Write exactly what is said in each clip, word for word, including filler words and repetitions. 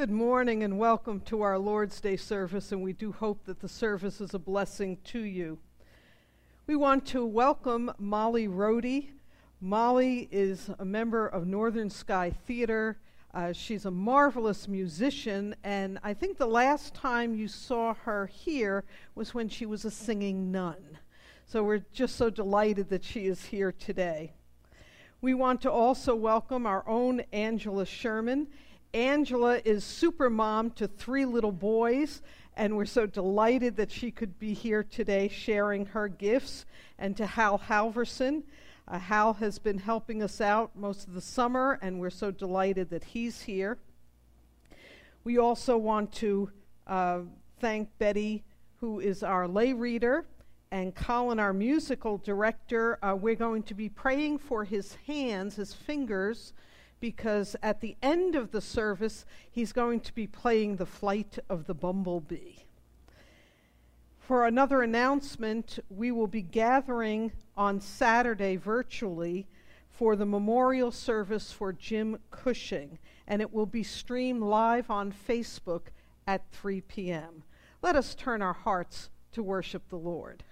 Good morning and welcome to our Lord's Day service, and we do hope that the service is a blessing to you. We want to welcome Molly Rohde. Molly is a member of Northern Sky Theater. Uh, she's a marvelous musician, and I think the last time you saw her here was when she was a singing nun. So we're just so delighted that she is here today. We want to also welcome our own Angela Sherman. Angela is super mom to three little boys, and we're so delighted that she could be here today sharing her gifts. And to Hal Halverson. Uh, Hal has been helping us out most of the summer, and we're so delighted that he's here. We also want to uh, thank Betty, who is our lay reader, and Colin, our musical director. Uh, we're going to be praying for his hands, his fingers, because at the end of the service, he's going to be playing The Flight of the Bumblebee. For another announcement, we will be gathering on Saturday virtually for the memorial service for Jim Cushing, and it will be streamed live on Facebook at three p.m. Let us turn our hearts to worship the Lord.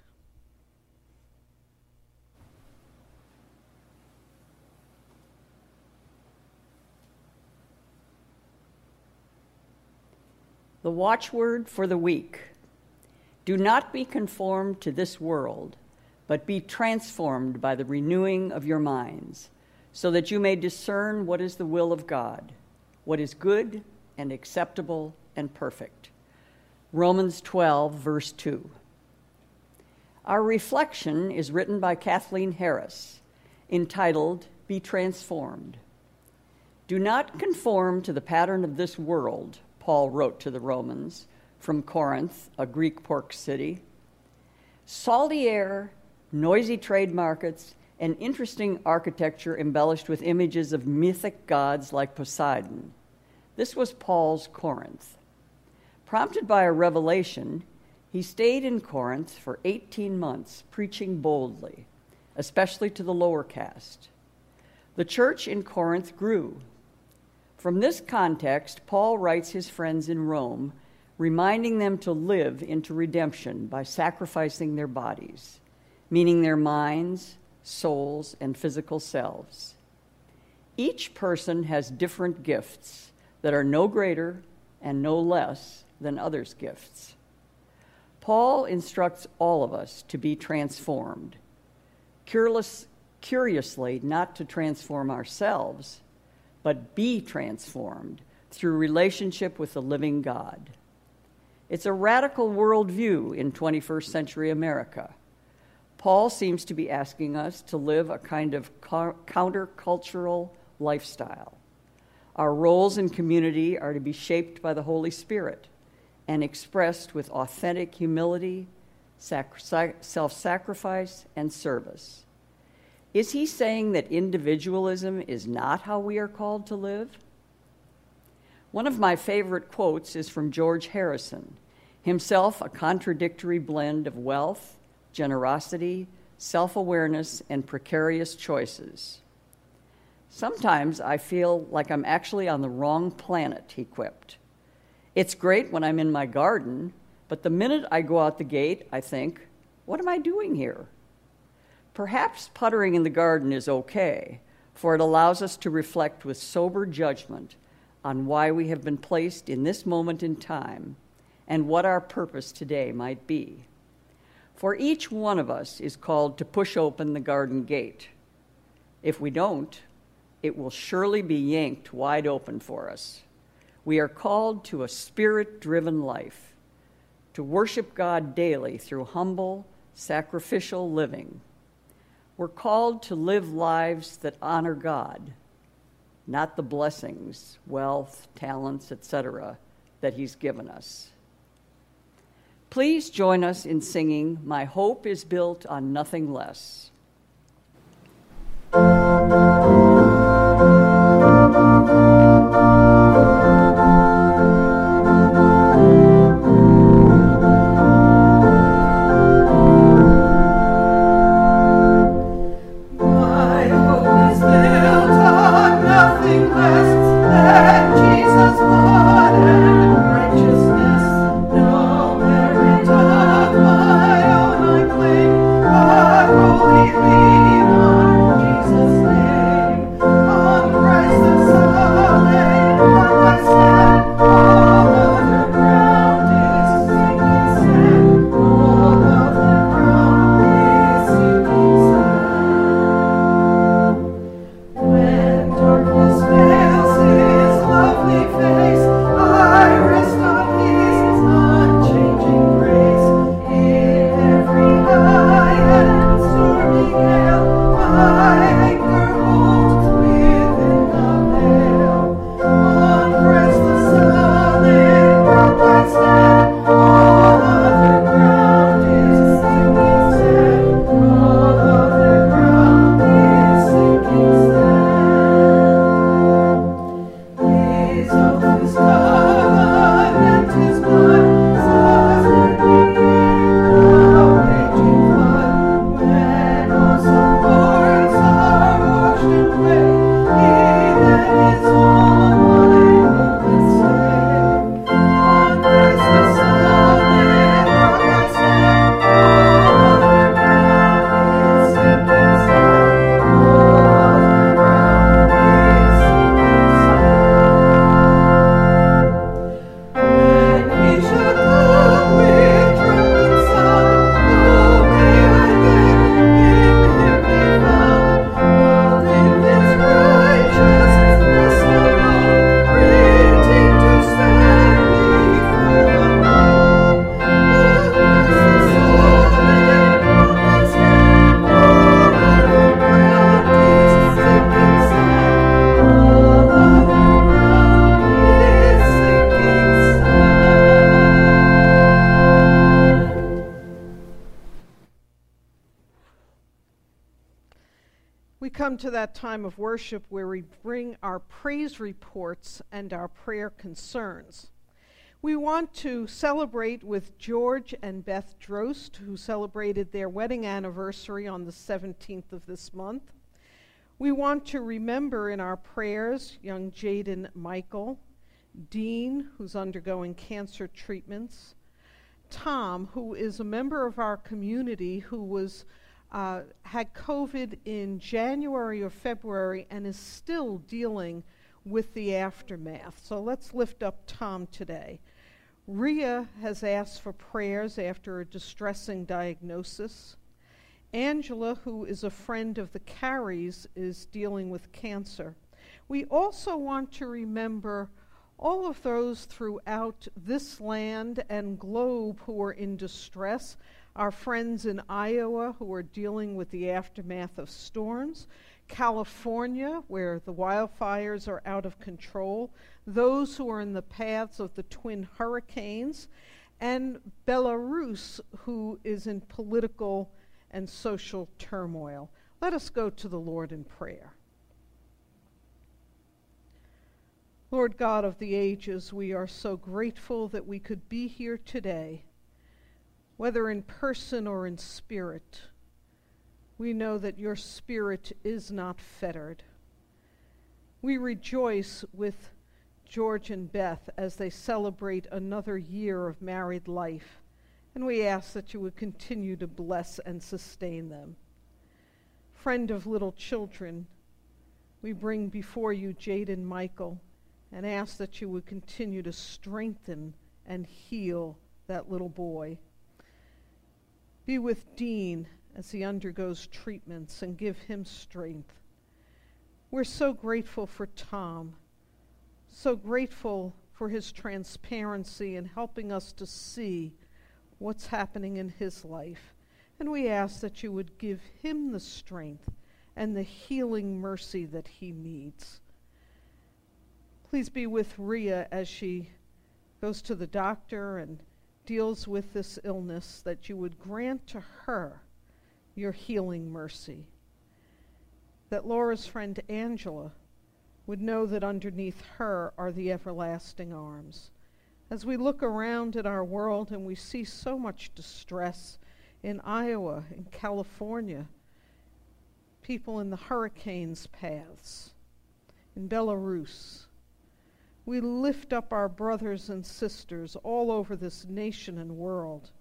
The watchword for the week: do not be conformed to this world, but be transformed by the renewing of your minds, so that you may discern what is the will of God, what is good and acceptable and perfect. Romans twelve, verse two. Our reflection is written by Kathleen Harris, entitled, Be Transformed. Do not conform to the pattern of this world, Paul wrote to the Romans from Corinth, a Greek port city. Salty air, noisy trade markets, and interesting architecture embellished with images of mythic gods like Poseidon. This was Paul's Corinth. Prompted by a revelation, he stayed in Corinth for eighteen months, preaching boldly, especially to the lower caste. The church in Corinth grew. From this context, Paul writes his friends in Rome, reminding them to live into redemption by sacrificing their bodies, meaning their minds, souls, and physical selves. Each person has different gifts that are no greater and no less than others' gifts. Paul instructs all of us to be transformed, Cureless, curiously not to transform ourselves, but be transformed through relationship with the living God. It's a radical worldview in twenty-first century America. Paul seems to be asking us to live a kind of countercultural lifestyle. Our roles in community are to be shaped by the Holy Spirit and expressed with authentic humility, sac- self-sacrifice, and service. Is he saying that individualism is not how we are called to live? One of my favorite quotes is from George Harrison, himself a contradictory blend of wealth, generosity, self-awareness, and precarious choices. Sometimes I feel like I'm actually on the wrong planet, he quipped. It's great when I'm in my garden, but the minute I go out the gate, I think, what am I doing here? Perhaps puttering in the garden is okay, for it allows us to reflect with sober judgment on why we have been placed in this moment in time and what our purpose today might be. For each one of us is called to push open the garden gate. If we don't, it will surely be yanked wide open for us. We are called to a spirit-driven life, to worship God daily through humble, sacrificial living. We're called to live lives that honor God, not the blessings, wealth, talents, et cetera, that he's given us. Please join us in singing, My Hope is Built on Nothing Less. Less than Jesus' blood. We come to that time of worship where we bring our praise reports and our prayer concerns. We want to celebrate with George and Beth Drost, who celebrated their wedding anniversary on the seventeenth of this month. We want to remember in our prayers young Jaden Michael, Dean, who's undergoing cancer treatments, Tom, who is a member of our community who was uh, had COVID in January or February and is still dealing with the aftermath. So let's lift up Tom today. Rhea has asked for prayers after a distressing diagnosis. Angela, who is a friend of the Carries, is dealing with cancer. We also want to remember all of those throughout this land and globe who are in distress, our friends in Iowa who are dealing with the aftermath of storms, California, where the wildfires are out of control, those who are in the paths of the twin hurricanes, and Belarus, who is in political and social turmoil. Let us go to the Lord in prayer. Lord God of the ages, we are so grateful that we could be here today, whether in person or in spirit. We know that your spirit is not fettered. We rejoice with George and Beth as they celebrate another year of married life, and we ask that you would continue to bless and sustain them. Friend of little children, we bring before you Jaden Michael and ask that you would continue to strengthen and heal that little boy. Be with Dean as he undergoes treatments and give him strength. We're so grateful for Tom, so grateful for his transparency in helping us to see what's happening in his life. And we ask that you would give him the strength and the healing mercy that he needs. Please be with Rhea as she goes to the doctor and deals with this illness, that you would grant to her your healing mercy. That Laura's friend Angela would know that underneath her are the everlasting arms. As we look around at our world and we see so much distress in Iowa, in California, people in the hurricanes' paths, in Belarus, we lift up our brothers and sisters all over this nation and world,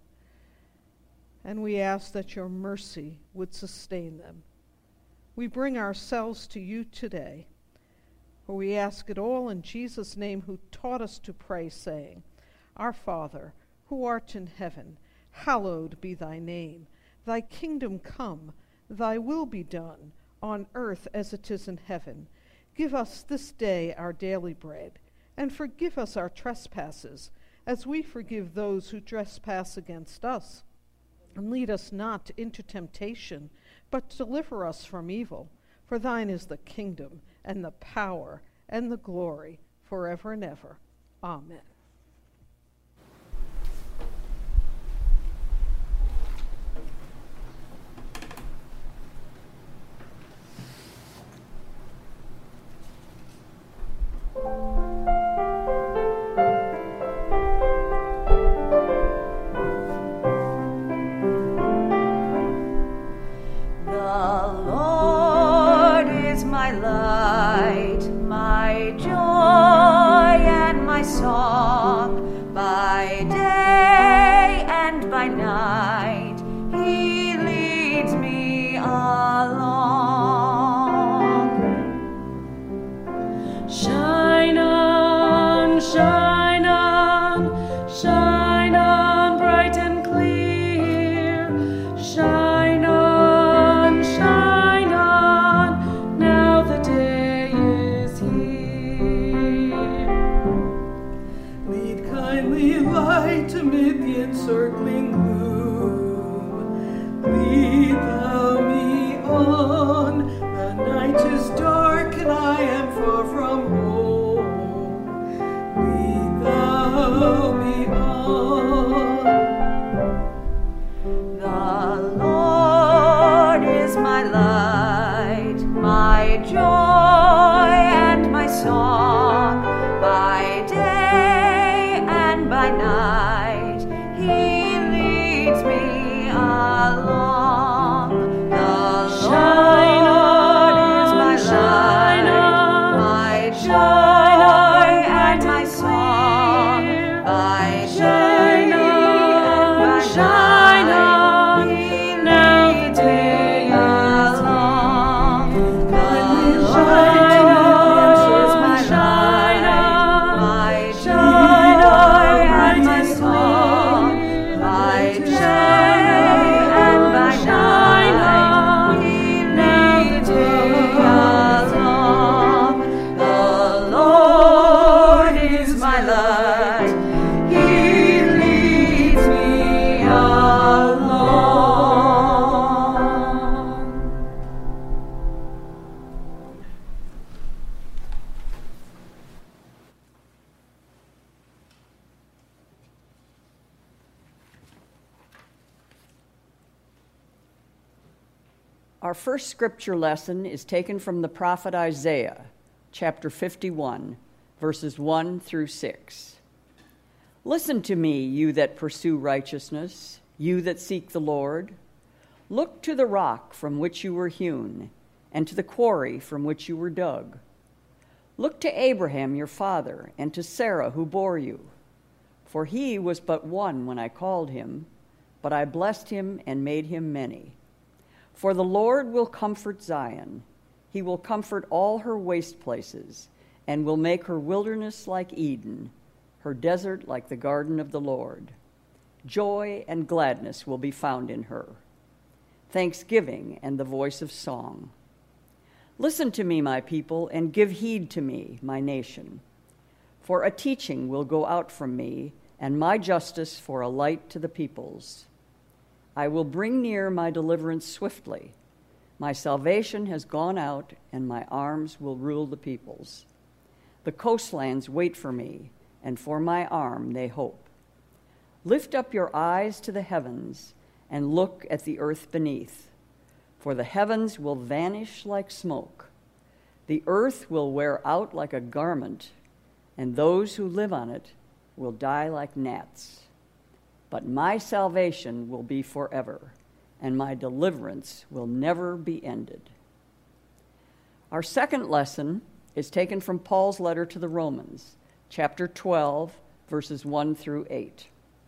and we ask that your mercy would sustain them. We bring ourselves to you today, for we ask it all in Jesus' name, who taught us to pray, saying, Our Father, who art in heaven, hallowed be thy name. Thy kingdom come, thy will be done, on earth as it is in heaven. Give us this day our daily bread, and forgive us our trespasses, as we forgive those who trespass against us. And lead us not into temptation, but deliver us from evil. For thine is the kingdom, and the power, and the glory, forever and ever. Amen. Lead thou me on. Our first scripture lesson is taken from the prophet Isaiah, chapter fifty-one, verses one through six. Listen to me, you that pursue righteousness, you that seek the Lord. Look to the rock from which you were hewn, and to the quarry from which you were dug. Look to Abraham your father, and to Sarah who bore you. For he was but one when I called him, but I blessed him and made him many. For the Lord will comfort Zion. He will comfort all her waste places, and will make her wilderness like Eden, her desert like the garden of the Lord. Joy and gladness will be found in her, thanksgiving and the voice of song. Listen to me, my people, and give heed to me, my nation. For a teaching will go out from me, and my justice for a light to the peoples. I will bring near my deliverance swiftly. My salvation has gone out, and my arms will rule the peoples. The coastlands wait for me, and for my arm they hope. Lift up your eyes to the heavens, and look at the earth beneath. For the heavens will vanish like smoke. The earth will wear out like a garment, and those who live on it will die like gnats. But my salvation will be forever, and my deliverance will never be ended. Our second lesson is taken from Paul's letter to the Romans, chapter twelve, verses one through eight.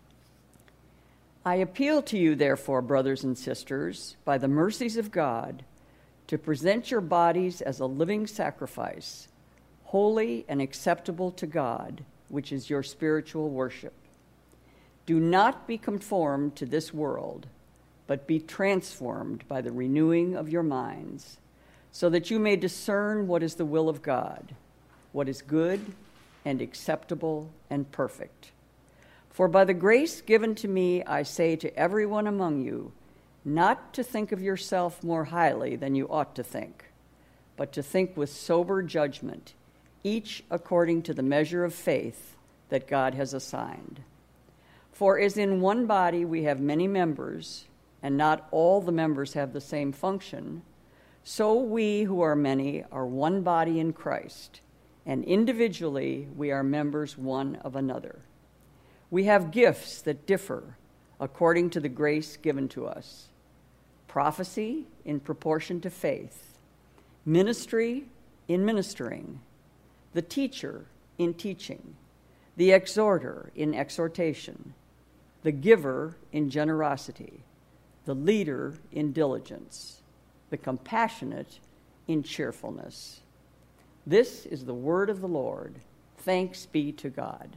I appeal to you, therefore, brothers and sisters, by the mercies of God, to present your bodies as a living sacrifice, holy and acceptable to God, which is your spiritual worship. Do not be conformed to this world, but be transformed by the renewing of your minds, so that you may discern what is the will of God, what is good and acceptable and perfect. For by the grace given to me, I say to everyone among you, not to think of yourself more highly than you ought to think, but to think with sober judgment, each according to the measure of faith that God has assigned. For as in one body we have many members, and not all the members have the same function, so we who are many are one body in Christ, and individually we are members one of another. We have gifts that differ according to the grace given to us. Prophecy in proportion to faith, ministry in ministering, the teacher in teaching, the exhorter in exhortation, the giver in generosity, the leader in diligence, the compassionate in cheerfulness. This is the word of the Lord. Thanks be to God.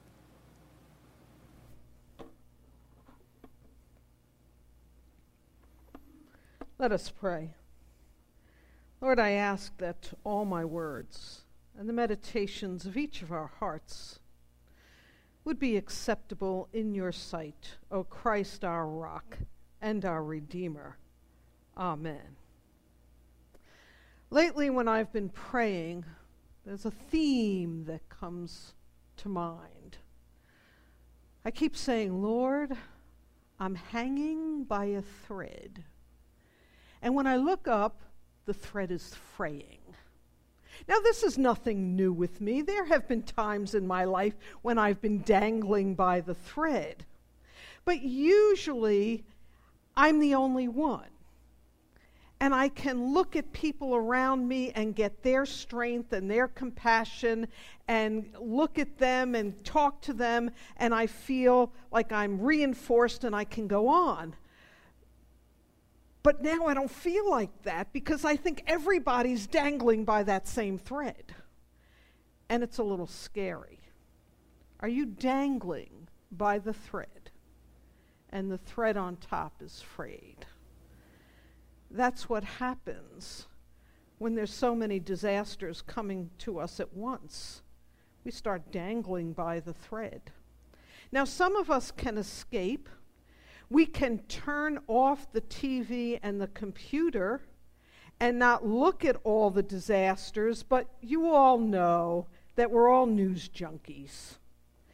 Let us pray. Lord, I ask that all my words and the meditations of each of our hearts would be acceptable in your sight, O Christ, our rock and our Redeemer. Amen. Lately, when I've been praying, there's a theme that comes to mind. I keep saying, Lord, I'm hanging by a thread. And when I look up, the thread is fraying. Now, this is nothing new with me. There have been times in my life when I've been dangling by the thread. But usually, I'm the only one. And I can look at people around me and get their strength and their compassion and look at them and talk to them, and I feel like I'm reinforced and I can go on. But now I don't feel like that because I think everybody's dangling by that same thread. And it's a little scary. Are you dangling by the thread? And the thread on top is frayed. That's what happens when there's so many disasters coming to us at once. We start dangling by the thread. Now, some of us can escape. We can turn off the T V and the computer and not look at all the disasters, but you all know that we're all news junkies.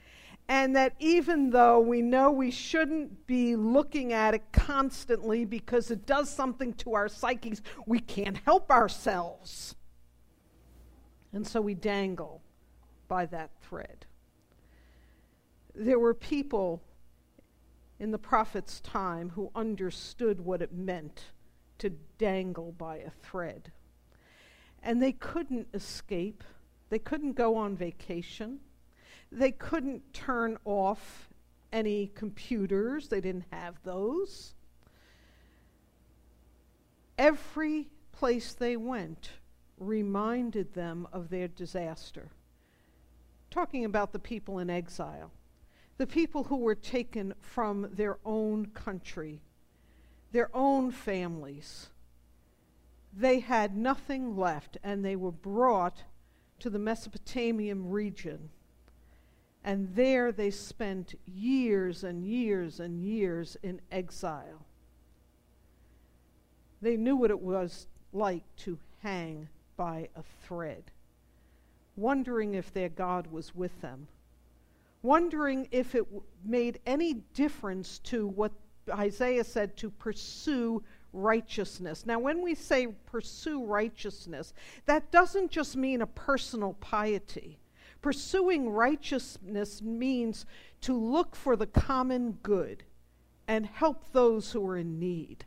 And that even though we know we shouldn't be looking at it constantly because it does something to our psyches, we can't help ourselves. And so we dangle by that thread. There were people in the prophet's time who understood what it meant to dangle by a thread. And they couldn't escape. They couldn't go on vacation. They couldn't turn off any computers. They didn't have those. Every place they went reminded them of their disaster. Talking about the people in exile, the people who were taken from their own country, their own families. They had nothing left, and they were brought to the Mesopotamian region. And there they spent years and years and years in exile. They knew what it was like to hang by a thread, wondering if their God was with them, wondering if it w- made any difference to what Isaiah said, to pursue righteousness. Now, when we say pursue righteousness, that doesn't just mean a personal piety. Pursuing righteousness means to look for the common good and help those who are in need.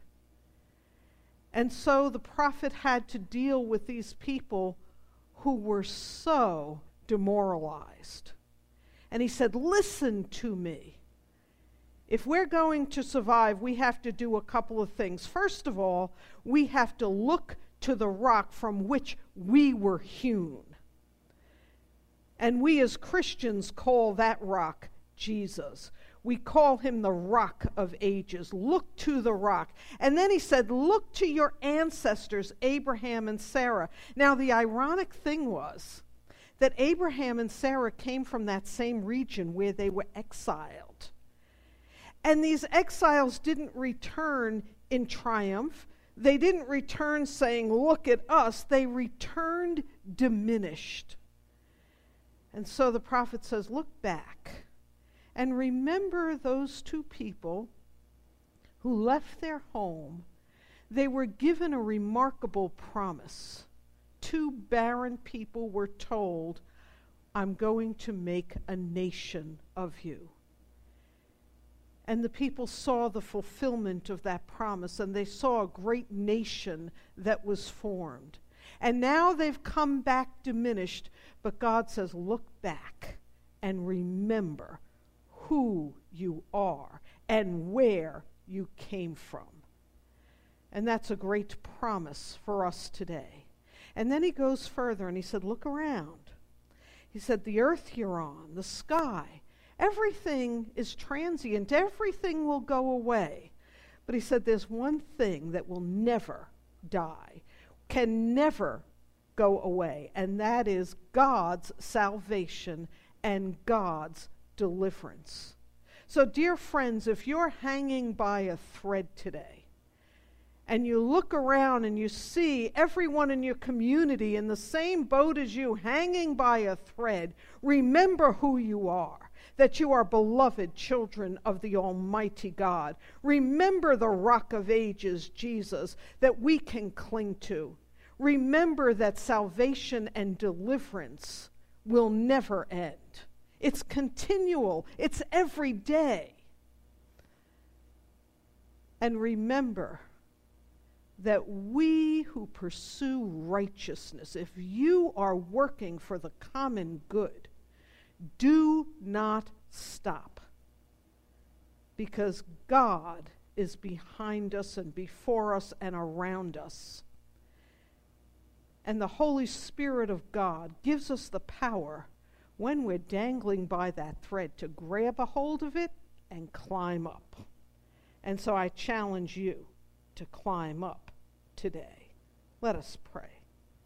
And so the prophet had to deal with these people who were so demoralized. And he said, listen to me. If we're going to survive, we have to do a couple of things. First of all, we have to look to the rock from which we were hewn. And we as Christians call that rock Jesus. We call him the Rock of Ages. Look to the rock. And then he said, look to your ancestors, Abraham and Sarah. Now, the ironic thing was that Abraham and Sarah came from that same region where they were exiled. And these exiles didn't return in triumph. They didn't return saying, look at us. They returned diminished. And so the prophet says, look back and remember those two people who left their home. They were given a remarkable promise. Two barren people were told, I'm going to make a nation of you. And the people saw the fulfillment of that promise, and they saw a great nation that was formed. And now they've come back diminished, but God says, look back and remember who you are and where you came from. And that's a great promise for us today. And then he goes further and he said, look around. He said, the earth you're on, the sky, everything is transient. Everything will go away. But he said, there's one thing that will never die, can never go away, and that is God's salvation and God's deliverance. So, dear friends, if you're hanging by a thread today, and you look around and you see everyone in your community in the same boat as you, hanging by a thread, remember who you are, that you are beloved children of the Almighty God. Remember the Rock of Ages, Jesus, that we can cling to. Remember that salvation and deliverance will never end. It's continual. It's every day. And remember that we who pursue righteousness, if you are working for the common good, do not stop, because God is behind us and before us and around us. And the Holy Spirit of God gives us the power, when we're dangling by that thread, to grab a hold of it and climb up. And so I challenge you to climb up today. Let us pray.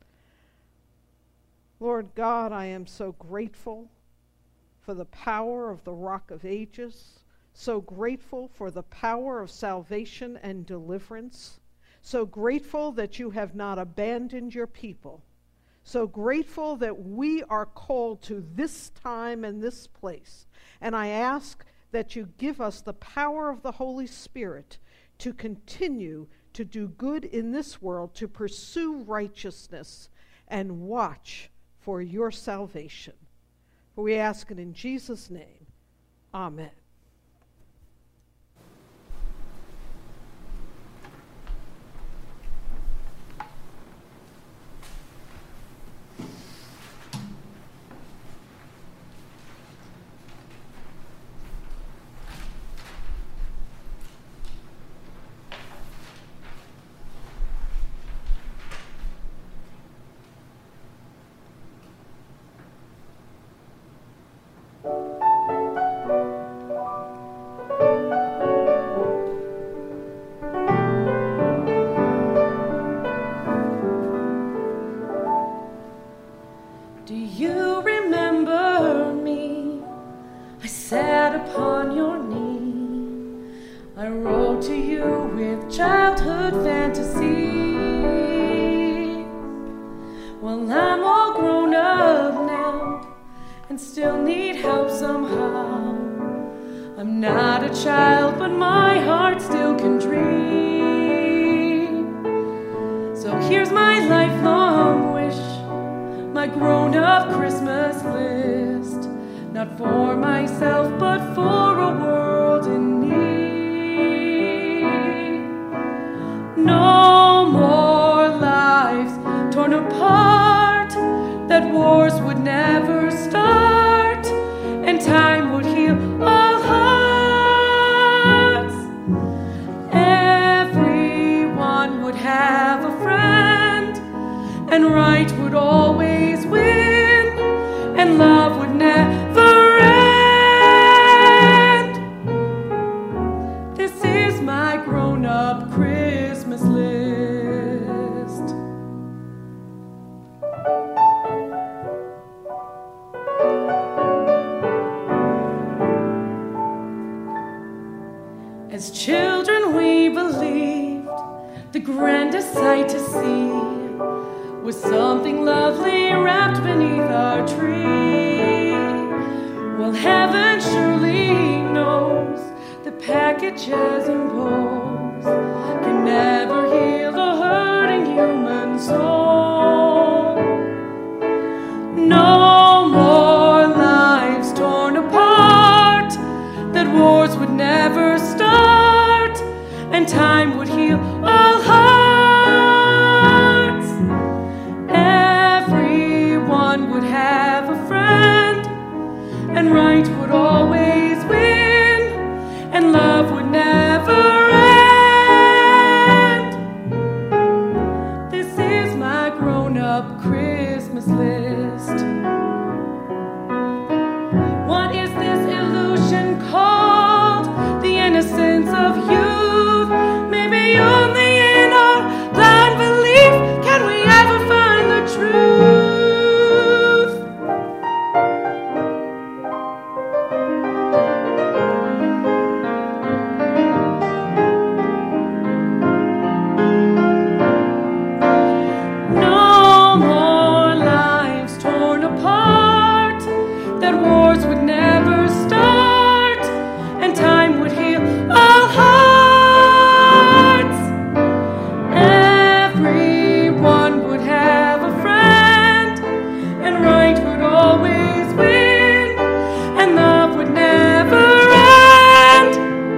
Lord God, I am so grateful for the power of the Rock of Ages, so grateful for the power of salvation and deliverance, so grateful that you have not abandoned your people, So grateful that we are called to this time and this place. And I ask that you give us the power of the Holy Spirit to continue to do good in this world, to pursue righteousness, and watch for your salvation. For we ask it in Jesus' name. Amen. As children we believed the grandest sight to see was something lovely wrapped beneath our tree. Well, heaven surely knows the packages and bows can never heal the hurting human soul. No more lives torn apart, that wars would never start, and time would heal all hearts. Everyone would have a friend, and right would always win, and love would never end. This is my grown-up Christmas list. What is this illusion called? The innocence of youth. Maybe only in our blind belief can we ever find the truth. No more lives torn apart, that wars would never start, and time would heal all hearts. Everyone would have a friend, and right would always win, and love would never end.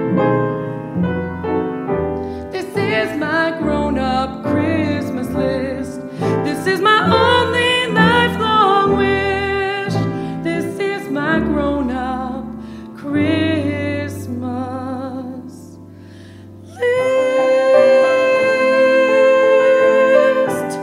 This is my grown-up Christmas list. This is my only lifelong wish. This is my grown-up Christmas list.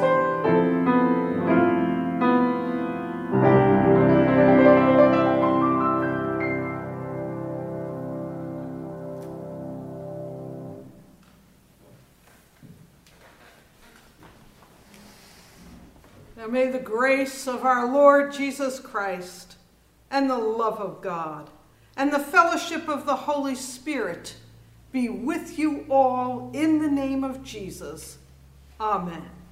Now may the grace of our Lord Jesus Christ and the love of God and the fellowship of the Holy Spirit be with you all in the name of Jesus. Amen.